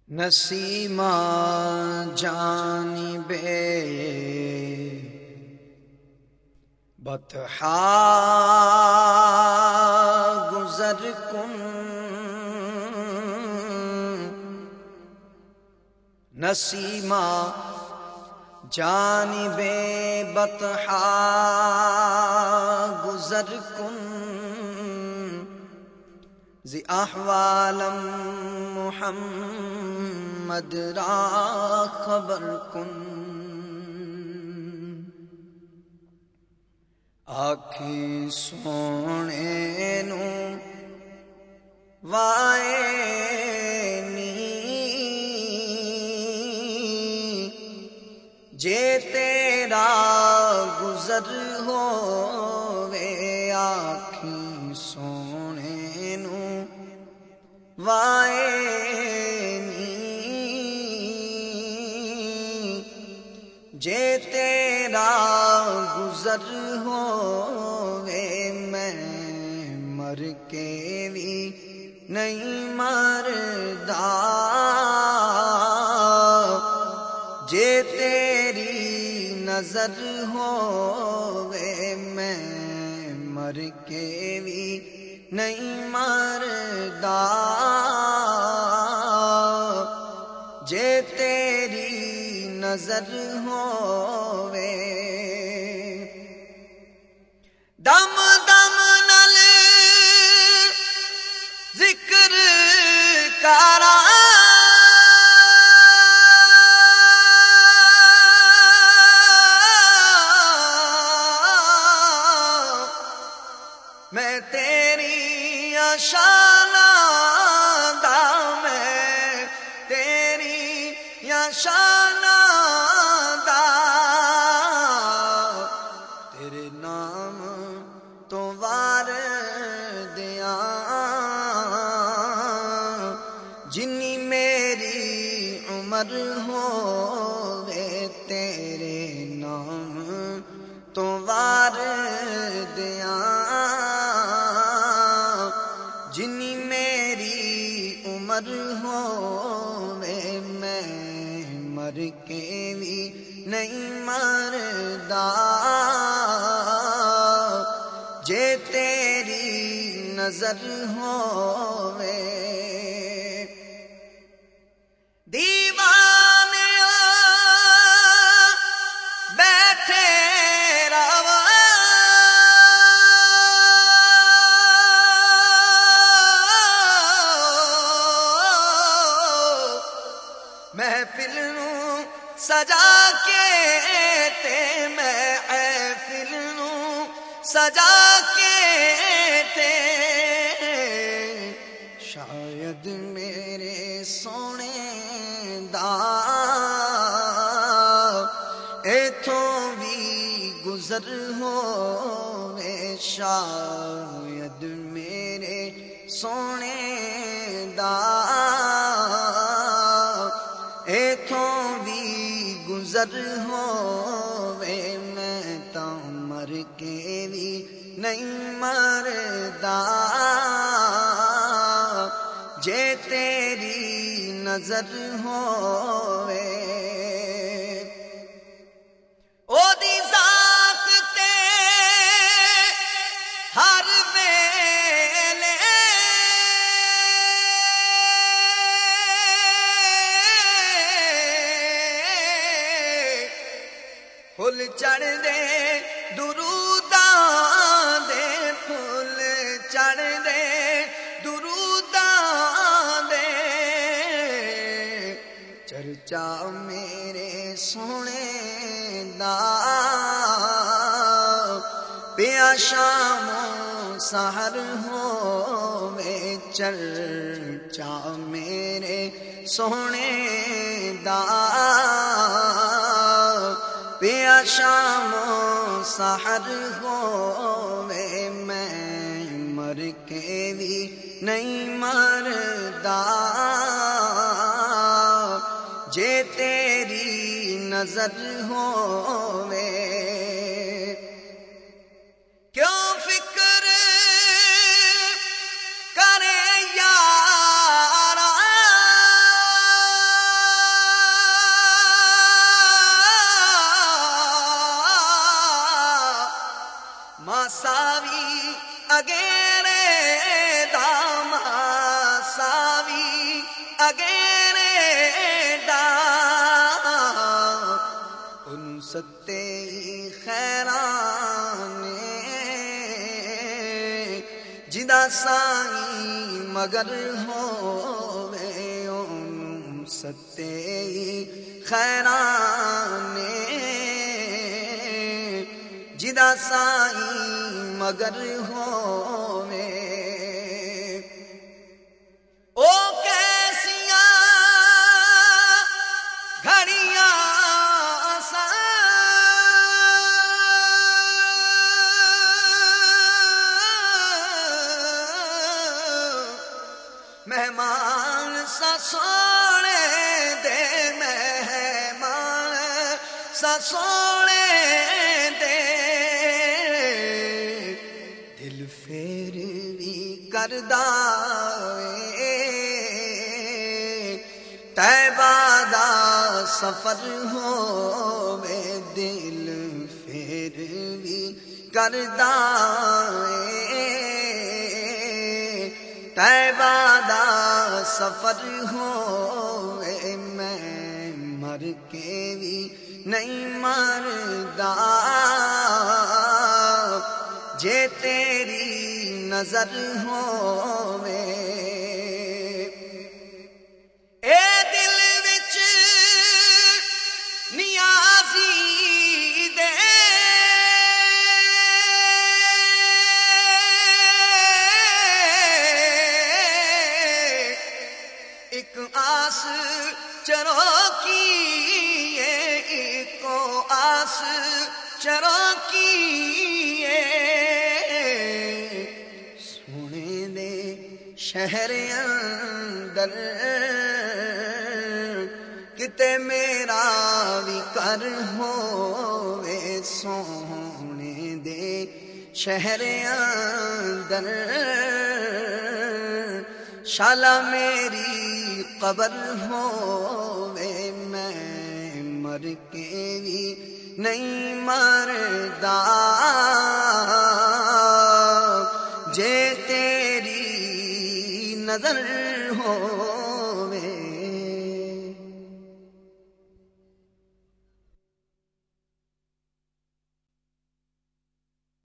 Nasima جانب بطحا گزر کن، نسیمہ جانب بطحا گزر کن، زی احوالم محمد را خبر کن۔ آکھیں سونے نو وائے نی جے تیرا گزر ہووے، آکھیں سونے نو وائے نی جے تیرا گزر ہووے، میں مر کے بھی نہیں مردا جے تیری نظر ہووے، میں مر کے بھی نہیں مردا جے تیری نظر ہووے۔ دم دم نال ذکر کرا میں تیری شانہ دا، میں تیری شانہ دا، تیرے نام تو وار دیاں جنی میری عمر ہووے، تیرے نام تو وار دیاں جنی میری عمر ہووے، میں مر کے بھی نہیں مردا جے تیری نظر ہووے۔ دیوانیاں بیٹھے رہو، محفل نوں سجا کے تے محفل نوں سجا کے تے، شاید میرے سونے دا ایتھوں بھی گزر ہووے، شاید میرے سونے دا ایتھوں بھی گزر ہووے، میں تاں مر کے بھی نہیں مردا جے تیری نظر ہووے۔ او دی ذات تے ہر ویلے پھل چڑھ دے دروداں دے، پھل چڑھ دے دروداں دے، چرچا میرے سونے دا پیا شام سحر ہووے، چرچا میرے سونے دا پیا شام سحر ہووے، میں مر کے بھی نہیں مردا جے تیری نظر ہووے۔ کیوں فکر کرے یارا اگیرے دا ان ستے خیرانے جدا سائی مگر ہووے ان ستے خیرانے جدا سائی مگر ہووے او کیسیاں گھڑیاں سا مہمان سا سونے دے مہمان سا سونے دے دل پھر بھی کردا طیبہ دا سفر ہووے دل پھر بھی کردا طیبہ دا سفر ہووے میں مر کے بھی نہیں مردا جے تیری نظر ہووے اے دل وچ نیازی دے ایک آس چرو کی ایک آس چرو کی سونے دے شہر اندر کتے میرا بھی کر ہووے سونے دے شہر اندر شالا میری قبر ہووے میں مر کے بھی نہیں مردا جے تیری نظر ہو